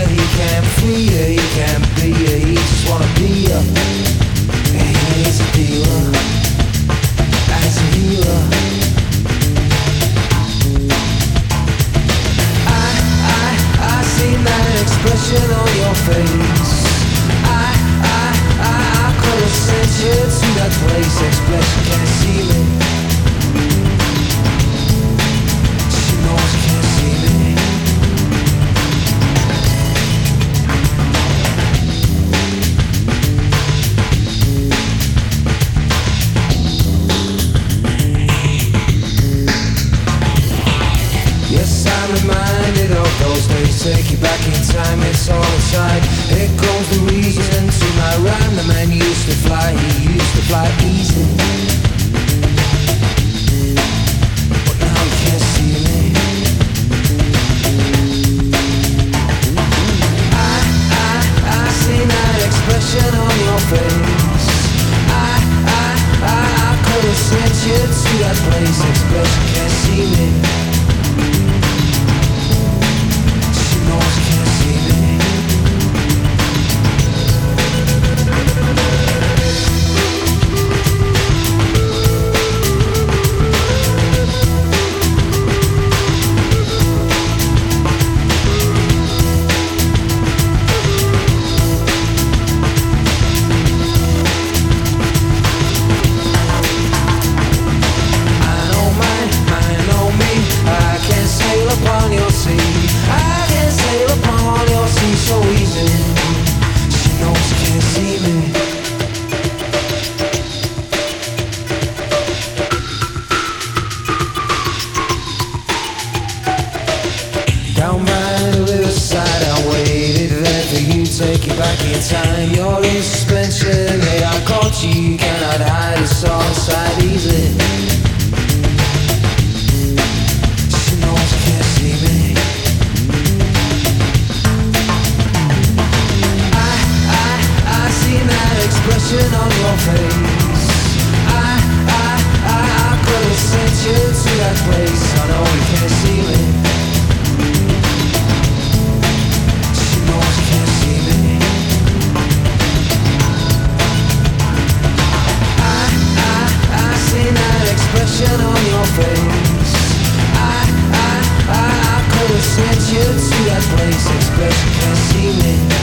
he can't free you, he can't be you, he just wanna be you. He's a dealer, as a healer. I seen that expression on your face. I could have sent you to that place. Expression can't see me. She knows you can't see me. Yes, I'm reminded of those days. Take you back in time, it's all inside. Here goes the reason to my rhyme. The man used to fly, he used to fly easy. But now he can't see me. I seen that expression on your face. I could have sent you to that place. Expression can't see me. She knows you can't see me. Upon your sea, I can sail upon your sea so easy. She knows she can't see me. Down by the riverside, I waited there for you. Take you back in time. You're in suspension. Hey, I caught you. You cannot hide. It's all inside easy. Expression on your face. I could have sent you to that place. I know you can't see me. She knows you can't see me. I seen that expression on your face. I could have sent you to that place. Expression can't see me.